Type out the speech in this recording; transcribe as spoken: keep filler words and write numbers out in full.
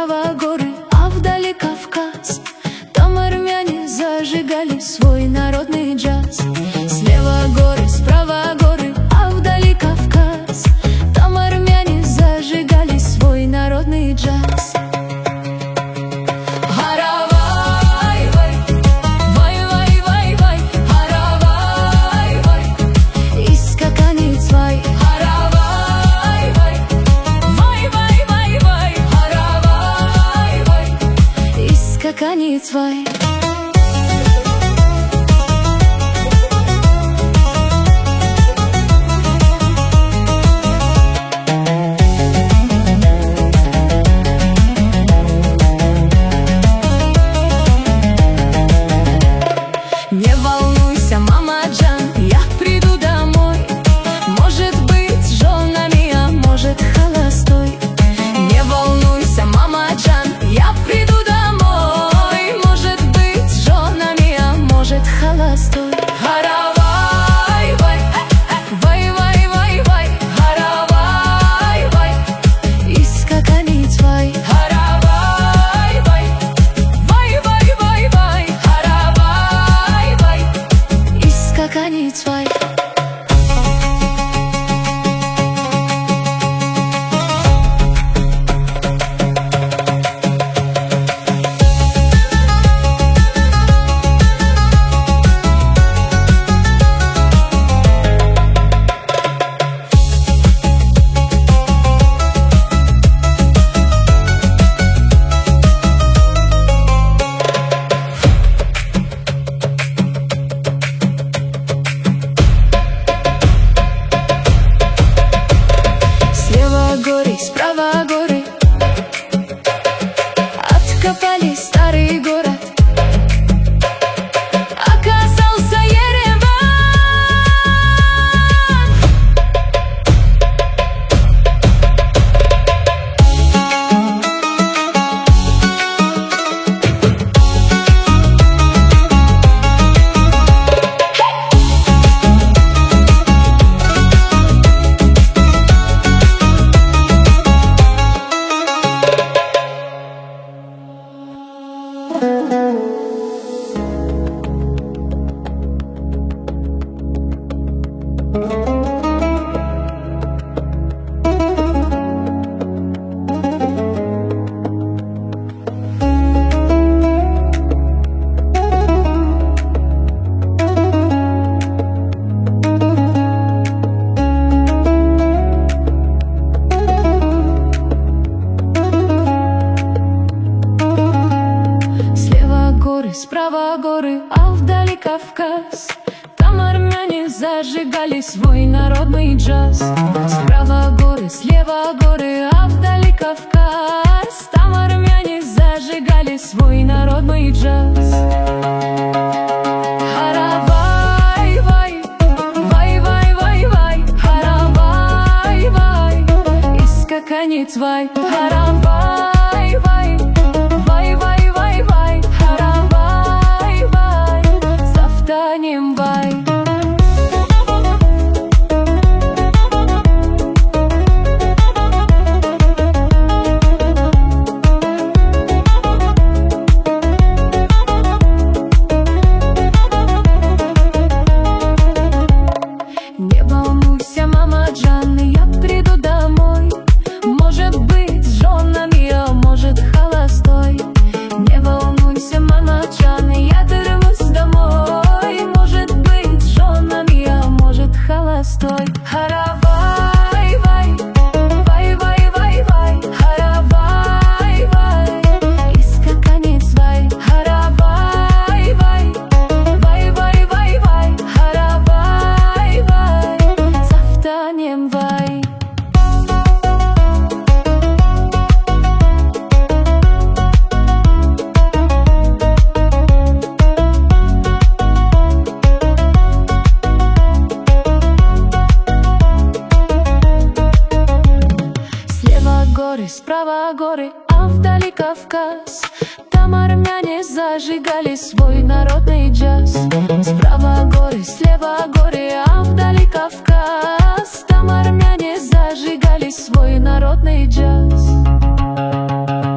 справа горы, а вдали Кавказ. Там армяне зажигали свой народный джаз. Слева горы, справа горы, а вдали Кавказ. Там армяне зажигали свой народный джаз. Каницвай. Не волнуйся, мама Джан, я приду домой. Может быть, с женами, а может, холостой. Не волнуйся, мама Джан, я приду домой. Может быть, с женами, а может, холостой. Харавай, вай, вай, вай, вай, вай, харавай, вай, искаканицвай. Харавай, вай, вай, вай, вай, вай, харавай, вай, искаканицвай. Справа горы, откопали старый город. Оказался Ереван. Справа горы, а вдали Кавказ. Там армяне зажигали свой народный джаз. Справа горы, слева горы, а вдали Кавказ. Там армяне зажигали свой народный джаз. Харавай, вай, вай, вай, вай, вай, харавай, вай, искаканицвай. Харавай, вай, вай, вай, вай, вай, харавай, вай, завтанем вай. Не волнуйся, мама Джан, я приду домой. Может быть, с женами, а может, холостой. Не волнуйся, мама Джан, я вернусь домой. Может быть, с женами, а может, холостой. Харавай, вай, вай, вай, вай, вай, харавай, вай, искаканицвай. Харавай, вай, вай, вай, вай, вай, харавай, вай, завтанем вай. Справа горы, а вдали Кавказ. Там армяне зажигали свой народный джаз. Справа горы, слева горы, а вдали Кавказ. Там армяне зажигали свой народный джаз.